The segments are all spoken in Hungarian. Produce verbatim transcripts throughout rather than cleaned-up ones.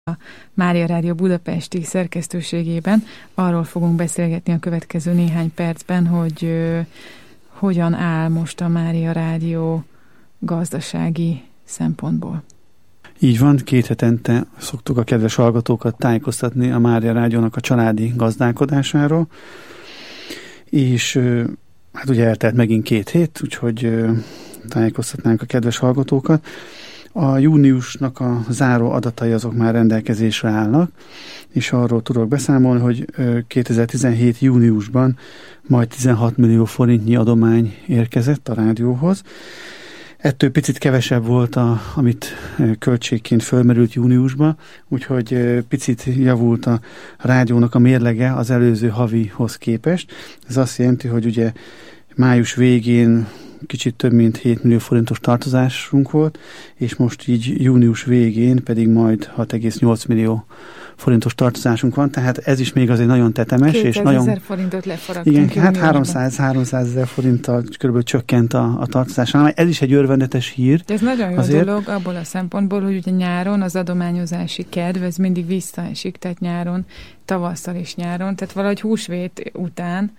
A Mária Rádió budapesti szerkesztőségében arról fogunk beszélgetni a következő néhány percben, hogy ö, hogyan áll most a Mária Rádió gazdasági szempontból. Így van, két hetente szoktuk a kedves hallgatókat tájékoztatni a Mária Rádiónak a családi gazdálkodásáról, és ö, hát ugye eltelt megint két hét, úgyhogy ö, tájékoztatnánk a kedves hallgatókat. A júniusnak a záró adatai azok már rendelkezésre állnak, és arról tudok beszámolni, hogy kétezer-tizenhét júniusban majd tizenhat millió forintnyi adomány érkezett a rádióhoz. Ettől picit kevesebb volt, a, amit költségként fölmerült júniusban, úgyhogy picit javult a rádiónak a mérlege az előző havihoz képest. Ez azt jelenti, hogy ugye május végén kicsit több mint hét millió forintos tartozásunk volt, és most így június végén pedig majd hat egész nyolc millió forintos tartozásunk van, tehát ez is még azért nagyon tetemes. és nagyon kétezer forintot lefaragtunk. Igen, hát háromszáz-háromszázezer forinttal körülbelül csökkent a, a tartozás. Ez is egy örvendetes hír. De ez nagyon jó azért dolog abból a szempontból, hogy ugye nyáron az adományozási kedv, ez mindig visszaesik, tehát nyáron, tavasszal és nyáron, tehát valahogy húsvét után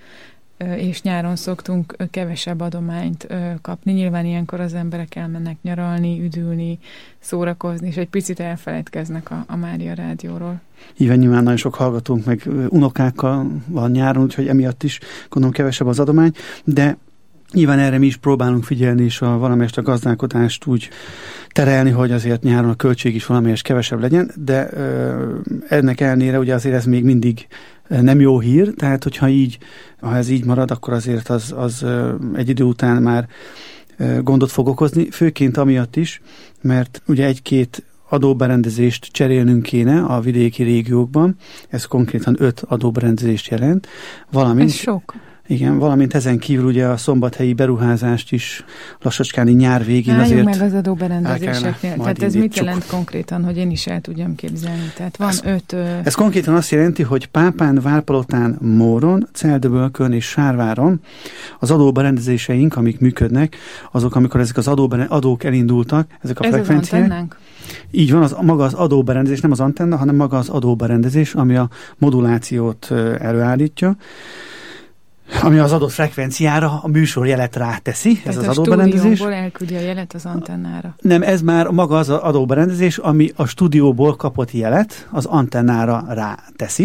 és nyáron szoktunk kevesebb adományt kapni. Nyilván ilyenkor az emberek elmennek nyaralni, üdülni, szórakozni, és egy picit elfeledkeznek a, a Mária Rádióról. Így nyilván nagyon sok hallgatónk meg unokákkal van nyáron, úgyhogy emiatt is gondolom kevesebb az adomány, de nyilván erre mi is próbálunk figyelni, és a valamelyest a gazdálkodást úgy terelni, hogy azért nyáron a költség is valamelyest kevesebb legyen, de ö, ennek ellenére ugye azért ez még mindig nem jó hír, tehát hogyha így, ha ez így marad, akkor azért az, az egy idő után már gondot fog okozni, főként amiatt is, mert ugye egy-két adóberendezést cserélnünk kéne a vidéki régiókban, ez konkrétan öt adóberendezést jelent, valamint ez sok. Igen, valamint ezen kívül ugye a szombathelyi beruházást is lassacskán nyár végén Álljunk azért meg az adóberendezéseknél. Tehát ez mit jelent konkrétan, hogy én is el tudjam képzelni? Tehát van ez, öt... Ö... Ez konkrétan azt jelenti, hogy Pápán, Várpalotán, Móron, Celdöbölkön és Sárváron az adóberendezéseink, amik működnek, azok, amikor ezek az adók elindultak, ezek a ez frekvenciák. Az antennánk? Így van, az, maga az adóberendezés, nem az antenna, hanem maga az adóberendezés, ami a modulációt előállítja, ami az adott frekvenciára a műsor jelet ráteszi. Tehát ez az a adóberendezés. stúdióból elküldi a jelet az antennára. Nem, ez már maga az adóberendezés, ami a stúdióból kapott jelet az antennára ráteszi.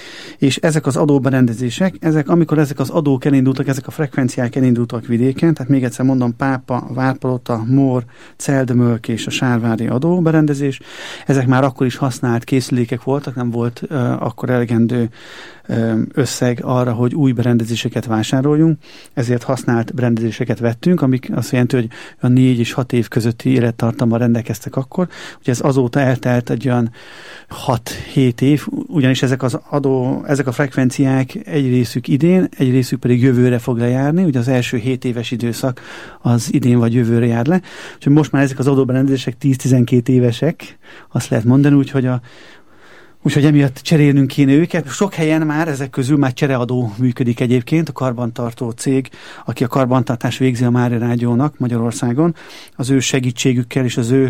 És ezek az adóberendezések, ezek, amikor ezek az adók elindultak, ezek a frekvenciák elindultak vidéken, tehát még egyszer mondom, Pápa, Várpalota, Mór, Celdömölk és a sárvári adóberendezés, ezek már akkor is használt készülékek voltak, nem volt uh, akkor elegendő uh, összeg arra, hogy új berendezéseket vásároljunk, ezért használt berendezéseket vettünk, amik azt jelenti, hogy a négy és hat év közötti élettartammal rendelkeztek akkor. Ugye ez azóta eltelt egy olyan hat-hét év, ugyanis ezek az adó, ezek a frekvenciák egy részük idén, egy részük pedig jövőre fog lejárni, ugye az első hét éves időszak az idén vagy jövőre jár le. Úgyhogy most már ezek az adóberendezések tíz-tizenkét évesek, azt lehet mondani, úgyhogy a Úgyhogy emiatt cserélnünk kéne őket. Sok helyen már ezek közül már csereadó működik egyébként, a karbantartó cég, aki a karbantartás végzi a Mária Rádiónak Magyarországon, az ő segítségükkel és az ő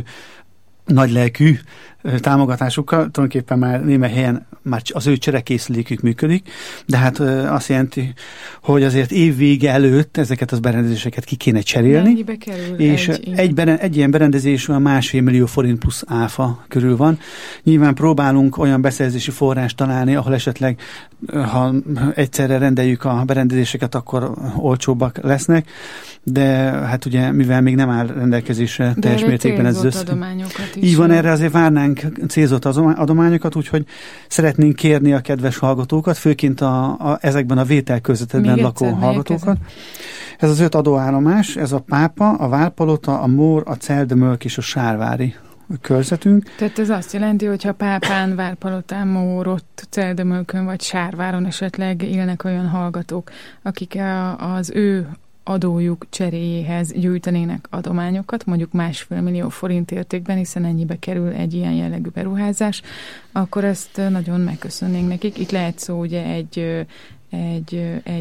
nagylelkű támogatásukkal, tulajdonképpen már némely helyen már az ő cserekészülékük működik, de hát azt jelenti, hogy azért évvége előtt ezeket az berendezéseket ki kéne cserélni. Mennyibe kerül és egy, egy, beren, egy ilyen berendezés olyan másfél millió forint plusz áfa körül van. Nyilván próbálunk olyan beszerzési forrást találni, ahol esetleg, ha egyszerre rendeljük a berendezéseket, akkor olcsóbbak lesznek, de hát ugye, mivel még nem áll rendelkezésre de teljes mértékben ez össze. Így van, erre azért várnánk célzott adományokat, úgyhogy szeretnénk kérni a kedves hallgatókat, főként a, a, ezekben a vételkörzetekben lakó hallgatókat. Ez az öt adóállomás, ez a Pápa, a Várpalota, a Mór, a Celdömölk és a Sárvári körzetünk. Tehát ez azt jelenti, hogy ha Pápán, Várpalotán, Mórott, Celdömölkön vagy Sárváron esetleg élnek olyan hallgatók, akik a, az ő adójuk cseréjéhez gyűjtenének adományokat, mondjuk másfél millió forint értékben, hiszen ennyibe kerül egy ilyen jellegű beruházás, akkor ezt nagyon megköszönnénk nekik. Itt lehet szó ugye egy, egy, egy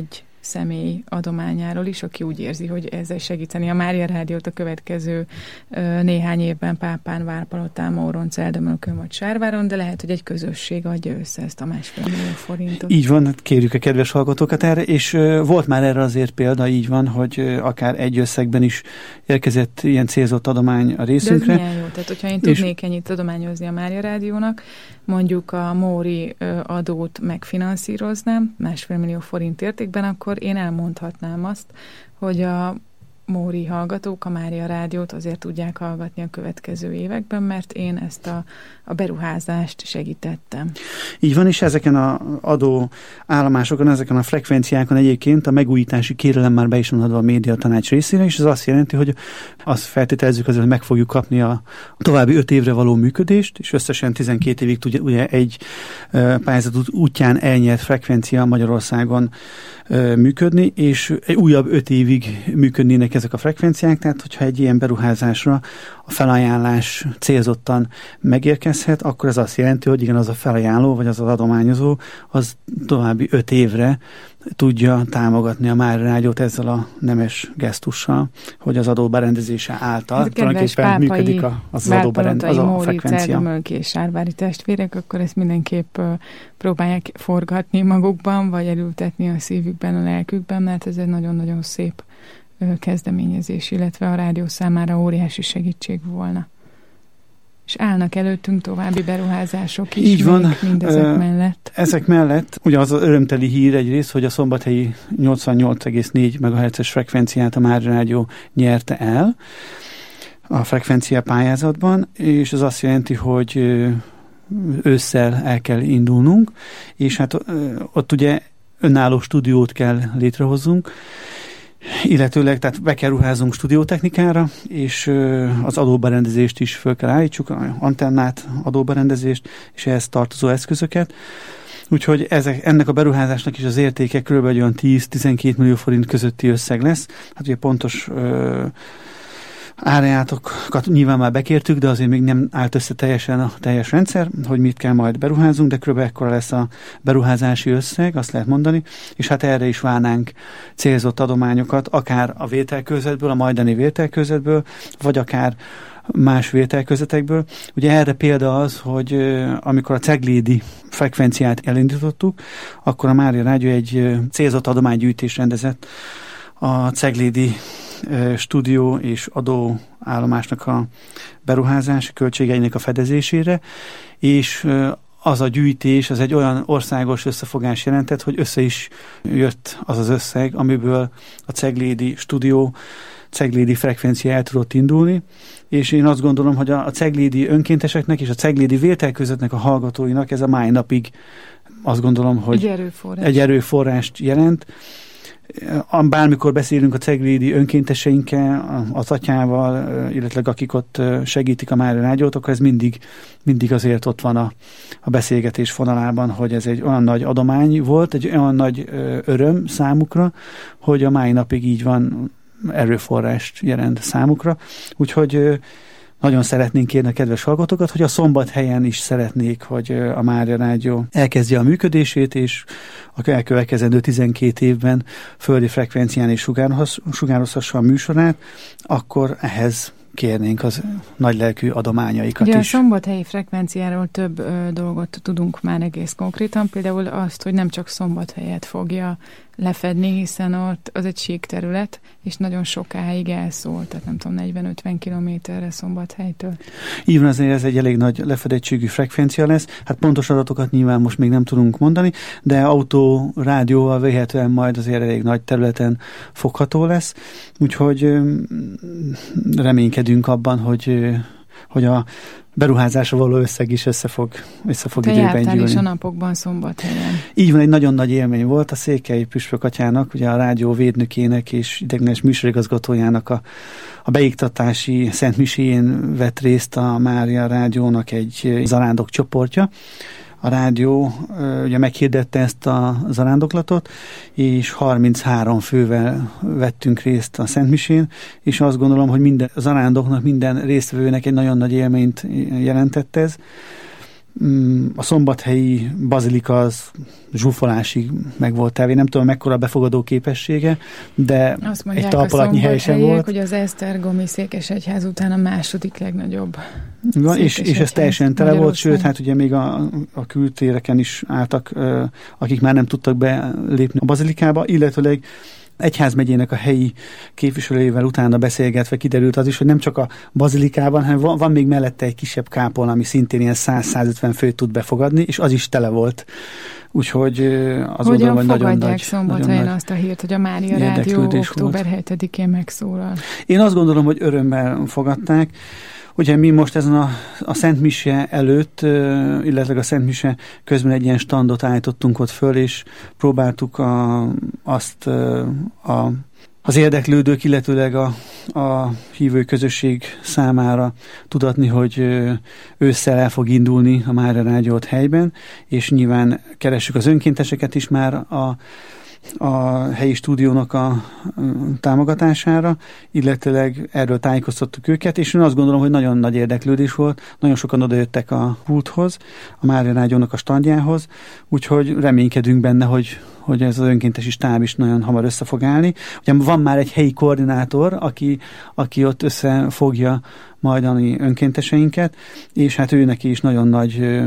személy adományáról is, aki úgy érzi, hogy ezzel segíteni a Mária Rádiót a következő ö, néhány évben Pápán, Várpalotán, Móront, Celldömölkön vagy Sárváron, de lehet, hogy egy közösség adja össze ezt a másfél millió forintot. Így van, kérjük a kedves hallgatókat erre, és ö, volt már erre azért példa, így van, hogy ö, akár egy összegben is érkezett ilyen célzott adomány a részünkre. De ez milyen jó, tehát hogyha én tudnék és... ennyit adományozni a Mária Rádiónak, mondjuk a Móri ö, adót megfinanszíroznám másfél millió forint értékben, akkor én elmondhatnám azt, hogy a Móri hallgatók a Mária Rádiót azért tudják hallgatni a következő években, mert én ezt a, a beruházást segítettem. Így van, és ezeken az adó állomásokon, ezeken a frekvenciákon egyébként a megújítási kérelem már be is van adva a Médiatanács részére, és ez azt jelenti, hogy azt feltételezzük azért, hogy meg fogjuk kapni a további öt évre való működést, és összesen tizenkét évig tudja ugye egy pályázat útján elnyert frekvencia Magyarországon működni, és egy újabb öt évig működnének ezek a frekvenciák, tehát hogyha egy ilyen beruházásra a felajánlás célzottan megérkezhet, akkor ez azt jelenti, hogy igen, az a felajánló, vagy az az adományozó, az további öt évre tudja támogatni a Mária Rádiót ezzel a nemes gesztussal, hogy az adóberendezése által tulajdonképpen működik a, az, az adóberendezés, az a frekvencia. Celldömölki és Sárvári testvérek, akkor ezt mindenképp uh, próbálják forgatni magukban, vagy elültetni a szívükben, a lelkükben, mert ez egy nagyon-nagyon szép uh, kezdeményezés, illetve a rádió számára óriási segítség volna. És állnak előttünk további beruházások is. Így van. Mindezek uh, mellett. Ezek mellett, ugye az az örömteli hír egyrészt, hogy a szombathelyi nyolcvannyolc egész négy megahertzes frekvenciát a Mária Rádió nyerte el a frekvencia pályázatban, és ez azt jelenti, hogy ősszel el kell indulnunk, és hát ott ugye önálló stúdiót kell létrehozzunk, illetőleg, tehát be kell ruházunk stúdiótechnikára, és az adóberendezést is föl kell állítsuk, antennát, adóberendezést, és ehhez tartozó eszközöket. Úgyhogy ezek, ennek a beruházásnak is az értéke kb. Olyan tíz-tizenkét millió forint közötti összeg lesz. Hát ugye pontos ö, árajánlatokat nyilván már bekértük, de azért még nem állt össze teljesen a teljes rendszer, hogy mit kell majd beruházunk, de kb. Ekkora lesz a beruházási összeg, azt lehet mondani, és hát erre is várnánk célzott adományokat, akár a vételkörzetből, a majdani vételkörzetből, vagy akár más vételkörzetekből. Ugye erre példa az, hogy amikor a ceglédi frekvenciát elindítottuk, akkor a Mária Rádió egy célzott adománygyűjtést rendezett a ceglédi stúdió és adóállomásnak a beruházási költségeinek a fedezésére, és az a gyűjtés, az egy olyan országos összefogás jelentett, hogy össze is jött az az összeg, amiből a ceglédi stúdió, ceglédi frekvencia el tudott indulni, és én azt gondolom, hogy a ceglédi önkénteseknek és a ceglédi vételközöttnek a hallgatóinak ez a mai napig azt gondolom, hogy egy erőforrás. egy erőforrást jelent. Bármikor beszélünk a ceglédi önkénteseinkkel, az atyával, illetve akik ott segítik a Mária Rádiót, akkor ez mindig, mindig azért ott van a, a beszélgetés fonalában, hogy ez egy olyan nagy adomány volt, egy olyan nagy öröm számukra, hogy a mai napig így van, erőforrást jelent számukra. Úgyhogy nagyon szeretnénk kérni a kedves hallgatókat, hogy a Szombathelyen is szeretnék, hogy a Mária Rádió elkezdje a működését, és a elkövetkezendő tizenkét évben földi frekvencián is sugározhassa a műsorát, akkor ehhez kérnénk az nagylelkű adományaikat Ugye is. A szombathelyi frekvenciáról több ö, dolgot tudunk már egész konkrétan, például azt, hogy nem csak Szombathelyet fogja lefedni, hiszen ott az egy sík terület, és nagyon sokáig elszól, tehát nem tudom, negyven-ötven kilométerre Szombathelytől. Így van, azért ez egy elég nagy lefedettségű frekvencia lesz. Hát pontos adatokat nyilván most még nem tudunk mondani, de autó, rádióval véhetően majd azért elég nagy területen fogható lesz. Úgyhogy reménykedünk abban, hogy, hogy a beruházásra való összeg is össze fog, össze fog időben gyűlni. Te jártál is a napokban Szombathelyen. Így van, egy nagyon nagy élmény volt a Székely Püspök atyának, ugye a rádió védnökének és ideiglenes műsorigazgatójának a, a beiktatási szentmiséjén vett részt a Mária Rádiónak egy zarándok csoportja. A rádió ugye meghirdette ezt a zarándoklatot, és harminchárom fővel vettünk részt a szentmisén, és azt gondolom, hogy minden zarándoknak, minden résztvevőnek egy nagyon nagy élményt jelentett ez, a szombathelyi bazilika az zsúfolásig meg volt elvé. Nem tudom, mekkora befogadó képessége, de egy talpalatnyi hely sem volt. Hogy az esztergomi székesegyház után a második legnagyobb. Ja, és, és ez teljesen tele volt, sőt, hát ugye még a, a kültéreken is álltak, akik már nem tudtak belépni a bazilikába, illetőleg egyházmegyének a helyi képviselőjével utána beszélgetve kiderült az is, hogy nem csak a bazilikában, hanem van, van még mellette egy kisebb kápolna, ami szintén ilyen száz-százötven főt tud befogadni, és az is tele volt. Úgyhogy az Hogyan hogy nagyon nagy... Szombathelyen azt a hírt, hogy a Mária Rádió október hetedikén megszólal? Én azt gondolom, hogy örömmel fogadták. Ugye mi most ezen a, a Szent Mise előtt, illetve a Szent Mise közben egy ilyen standot állítottunk ott föl, és próbáltuk a, azt a, az érdeklődők, illetőleg a, a hívő közösség számára tudatni, hogy ősszel el fog indulni a Mária Rádió ott helyben, és nyilván keressük az önkénteseket is már a a helyi stúdiónak a támogatására, illetőleg erről tájékoztattuk őket, és én azt gondolom, hogy nagyon nagy érdeklődés volt, nagyon sokan odajöttek a pulthoz, a Mária Rádiónak a standjához, úgyhogy reménykedünk benne, hogy, hogy ez az önkéntesi stáb is nagyon hamar össze fog állni. Ugye van már egy helyi koordinátor, aki, aki ott összefogja majdani önkénteseinket, és hát ő neki is nagyon nagy ö,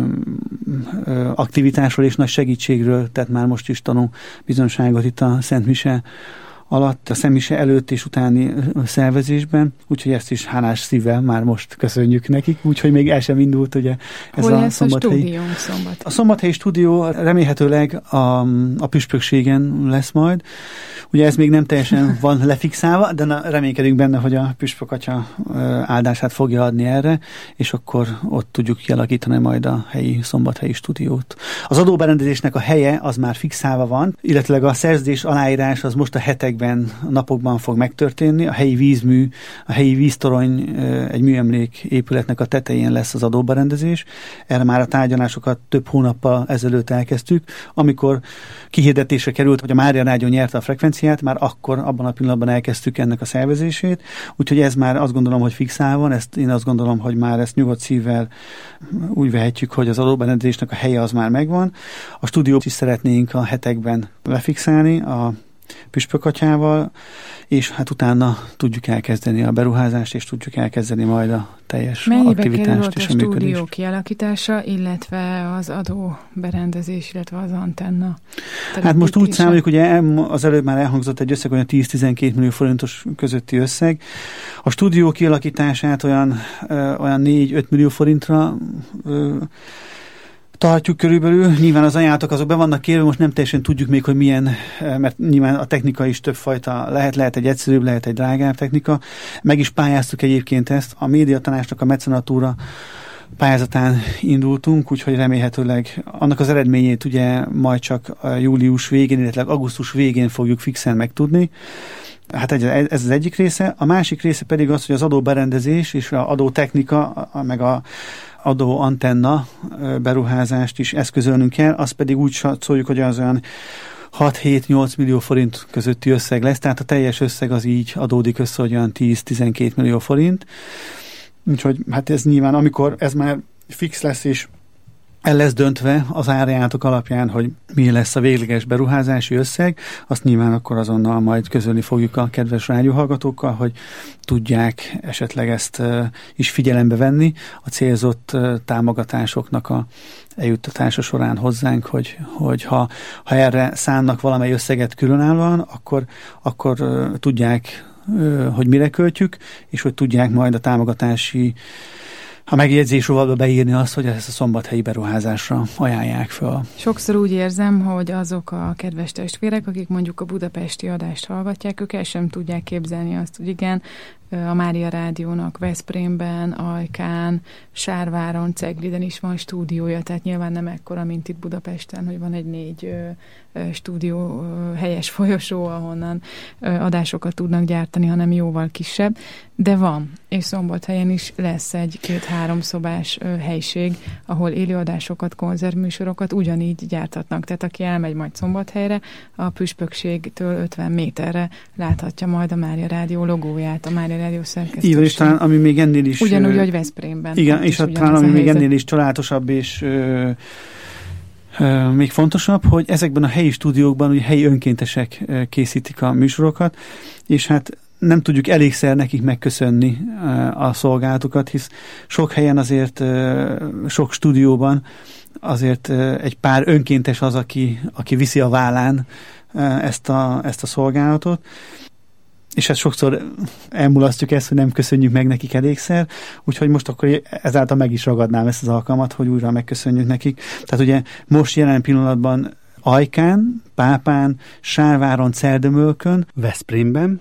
ö, aktivitásról és nagy segítségről tett már most is tanú bizonságot itt a Szent Mise alatt, a Szent Mise előtt és utáni szervezésben, úgyhogy ezt is hálás szívvel már most köszönjük nekik, úgyhogy még el sem indult ugye ez Hol a szombathelyi. A, szombat. a szombathelyi stúdió remélhetőleg a, a püspökségen lesz majd. Ugye ez még nem teljesen van lefixálva, de na, reménykedünk benne, hogy a püspök atya áldását fogja adni erre, és akkor ott tudjuk kialakítani majd a helyi szombathelyi stúdiót. Az adóberendezésnek a helye az már fixálva van, illetve a szerződés aláírás az most a hetekben, a napokban fog megtörténni. A helyi vízmű, a helyi víztorony, egy műemlék épületnek a tetején lesz az adóberendezés. Erre már a tárgyalásokat több hónappal ezelőtt elkezdtük. Amikor kihirdetésre került, hogy a Mária Rádió nyerte a frekvenciát, már akkor abban a pillanatban elkezdtük ennek a szervezését. Úgyhogy ez már azt gondolom, hogy fixálva van. Ezt, én azt gondolom, hogy már ezt nyugodt szívvel úgy vehetjük, hogy az adóberendezésnek a helye az már megvan. A stúdiót is szeretnénk a hetekben lefixálni, a püspökatyával, és hát utána tudjuk elkezdeni a beruházást, és tudjuk elkezdeni majd a teljes Mennyibe aktivitást és a, a működést. stúdió kialakítása, illetve az adóberendezés, illetve az antenna? Hát most úgy számoljuk, hogy az előbb már elhangzott egy összeg, olyan tíz-tizenkét millió forintos közötti összeg. A stúdió kialakítását olyan, olyan négy-öt millió forintra tartjuk körülbelül. Nyilván az ajánlatok azok be vannak kérve, most nem teljesen tudjuk még, hogy milyen, mert nyilván a technika is többfajta lehet, lehet egy egyszerűbb, lehet egy drágább technika. Meg is pályáztuk egyébként ezt. A médiatanácsnak a mecenatúra pályázatán indultunk, úgyhogy remélhetőleg annak az eredményét ugye majd csak a július végén, illetve augusztus végén fogjuk fixen megtudni. Hát ez az egyik része. A másik része pedig az, hogy az adóberendezés és az adótechnika, meg a adó antenna beruházást is eszközölnünk kell, azt pedig úgy szóljuk, hogy az olyan hat-hét-nyolc millió forint közötti összeg lesz, tehát a teljes összeg az így adódik össze, hogy olyan tíz-tizenkét millió forint. Úgyhogy hát ez nyilván, amikor ez már fix lesz, és el lesz döntve az árajánlatok alapján, hogy mi lesz a végleges beruházási összeg, azt nyilván akkor azonnal majd közölni fogjuk a kedves rádióhallgatókkal, hogy tudják esetleg ezt is figyelembe venni a célzott támogatásoknak a eljuttatása során hozzánk, hogy, hogy ha, ha erre szánnak valamely összeget különállóan, akkor, akkor tudják, hogy mire költjük, és hogy tudják majd a támogatási a megjegyzésróvalba beírni azt, hogy ezt a szombathelyi beruházásra ajánlják fel. Sokszor úgy érzem, hogy azok a kedves testvérek, akik mondjuk a budapesti adást hallgatják, ők el sem tudják képzelni azt, hogy igen, a Mária Rádiónak Veszprémben, Ajkán, Sárváron, Cegliden is van stúdiója, tehát nyilván nem ekkora, mint itt Budapesten, hogy van egy négy ö, ö, stúdió ö, helyes folyosó, ahonnan ö, adásokat tudnak gyártani, hanem jóval kisebb, de van, és Szombathelyen is lesz egy két háromszobás helység, ahol élőadásokat, konzervműsorokat ugyanígy gyártatnak. Tehát aki elmegy majd Szombathelyre, a püspökségtől ötven méterre láthatja majd a Mária Rádió logóját, a Mária Rádió szerkesztőség. Igen, és talán ami még ennél is... Ugyanúgy, hogy Veszprémben. Igen, és hát talán ami még ennél is családosabb és ö, ö, még fontosabb, hogy ezekben a helyi stúdiókban ugye helyi önkéntesek készítik a műsorokat, és hát nem tudjuk elégszer nekik megköszönni a szolgálatukat, hisz sok helyen azért, sok stúdióban azért egy pár önkéntes az, aki, aki viszi a vállán ezt a, ezt a szolgálatot, és ezt sokszor elmulasztjuk ezt, hogy nem köszönjük meg nekik elégszer, úgyhogy most akkor ezáltal meg is ragadnám ezt az alkalmat, hogy újra megköszönjük nekik. Tehát ugye most jelen pillanatban Ajkán, Pápán, Sárváron, Cerdömölkön, Veszprémben,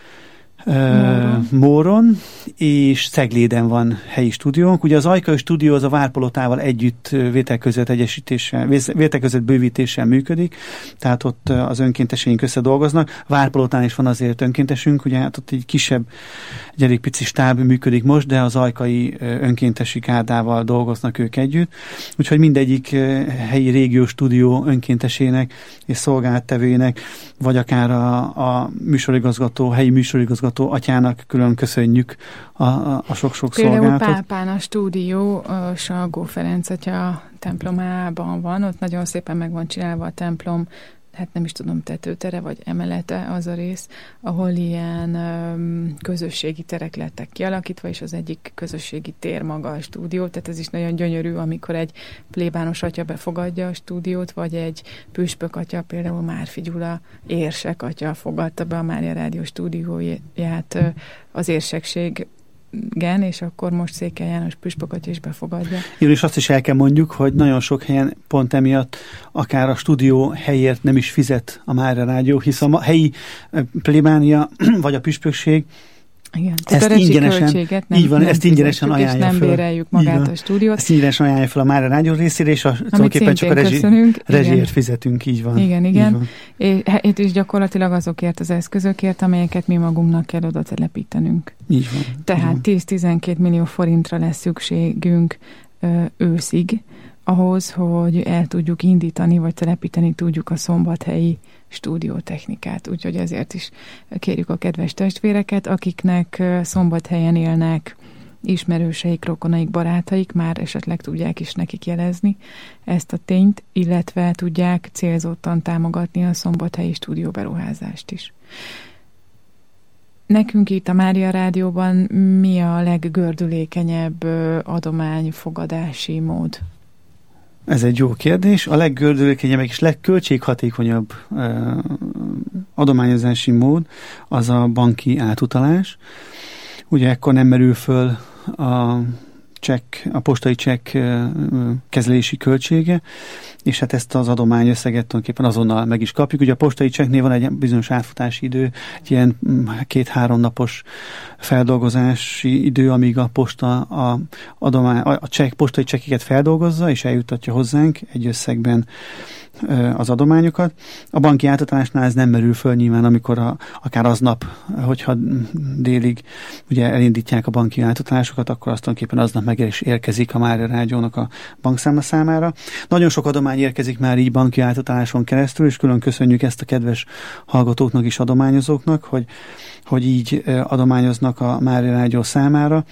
Móron. Móron és Cegléden van helyi stúdiónk. Ugye az Ajkai stúdió az a Várpalotával együtt vételközött egyesítéssel, vételközött bővítéssel működik, tehát ott az önkénteseink összedolgoznak. Várpalotán is van azért önkéntesünk, ugye hát ott egy kisebb, egy elég pici stáb működik most, de az ajkai önkéntesi kárdával dolgoznak ők együtt. Úgyhogy mindegyik helyi régió stúdió önkéntesének és szolgálattevőjének, vagy akár a, a műsorigazgató, helyi műsorigazgató atyának külön köszönjük a, a, a sok-sok Például szolgálatot. Például Pápán a stúdió a Salgó Ferenc atya templomában van, ott nagyon szépen meg van csinálva a templom, hát nem is tudom, tetőtere vagy emelete az a rész, ahol ilyen um, közösségi terek lettek kialakítva, és az egyik közösségi tér maga a stúdió, tehát ez is nagyon gyönyörű, amikor egy plébános atya befogadja a stúdiót, vagy egy püspök atya, például Márfi Gyula érsek atya fogadta be a Mária Rádió stúdióját az érsekség, igen, és akkor most Székely János püspököt is befogadja. Igen, és azt is el kell mondjuk, hogy nagyon sok helyen pont emiatt akár a stúdió helyért nem is fizet a Mária Rádió, hisz a helyi plébánia vagy a püspökség igen, ezt a ingyenesen, nem, így van, nem ezt ingyenesen ajánlja nem fel. béreljük magát a stúdiót. Ezt ingyenesen ajánlja fel a Mária Rádió részére, és a, tulajdonképpen csak a rezsi, rezsiért fizetünk, így van. Igen, igen. Itt is gyakorlatilag azokért az eszközökért, amelyeket mi magunknak kell oda telepítenünk. Így van. Tehát tíz-tizenkét millió forintra lesz szükségünk ö, őszig, ahhoz, hogy el tudjuk indítani, vagy telepíteni tudjuk a szombathelyi stúdiótechnikát. Úgyhogy ezért is kérjük a kedves testvéreket, akiknek Szombathelyen élnek ismerőseik, rokonaik, barátaik, már esetleg tudják is nekik jelezni ezt a tényt, illetve tudják célzottan támogatni a szombathelyi stúdióberuházást is. Nekünk itt a Mária Rádióban mi a leggördülékenyebb adományfogadási mód? Ez egy jó kérdés. A leggördülékenyebb és legköltséghatékonyabb uh, adományozási mód az a banki átutalás. Ugye ekkor nem merül föl a csekk, a postai csekk uh, kezelési költsége, és hát ezt az adományösszeget tulajdonképpen azonnal meg is kapjuk. Ugye a postai csekknél van egy bizonyos átfutási idő, egy ilyen két-három napos feldolgozási idő, amíg a posta a, adomány, a csekk, postai csekkeket feldolgozza, és eljuttatja hozzánk egy összegben az adományokat. A banki átutalásnál ez nem merül föl nyilván, amikor a, akár aznap, hogyha délig ugye elindítják a banki átutalásokat, akkor azt tulajdonképpen aznap meg is érkezik a Mária Rádiónak a bankszámla számára. Nagyon sok adomány érkezik már így banki átutaláson keresztül, és külön köszönjük ezt a kedves hallgatóknak és adományozóknak, hogy, hogy így adományoznak a Mária Rádió számára.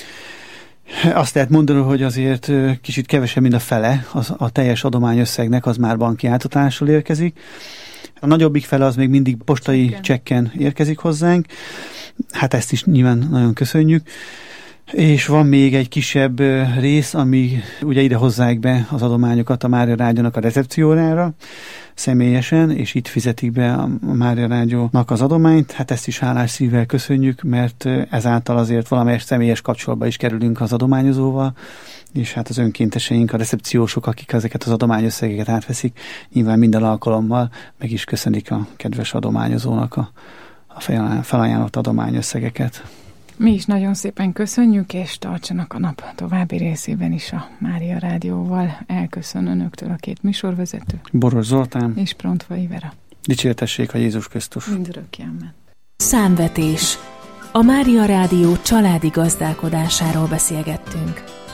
Azt lehet mondani, hogy azért kicsit kevesebb, mint a fele az, a teljes adományösszegnek az már banki átutalásról érkezik. A nagyobbik fele az még mindig postai csekken, csekken érkezik hozzánk. Hát ezt is nyilván nagyon köszönjük. És van még egy kisebb rész, ami ugye ide hozzák be az adományokat a Mária Rádiónak a recepciójára személyesen, és itt fizetik be a Mária Rádiónak az adományt. Hát ezt is hálás szívvel köszönjük, mert ezáltal azért valamelyes személyes kapcsolatba is kerülünk az adományozóval, és hát az önkénteseink, a recepciósok, akik ezeket az adományösszegeket átveszik, nyilván minden alkalommal meg is köszönik a kedves adományozónak a, a felajánlott adományösszegeket. Mi is nagyon szépen köszönjük, és tartsanak a nap további részében is a Mária Rádióval. Elköszön önöktől a két műsorvezető. Boros Zoltán. És Prontvai Vera. Dicsértessék a Jézus Krisztus. Mindörökké amen. Számvetés. A Mária Rádió családi gazdálkodásáról beszélgettünk.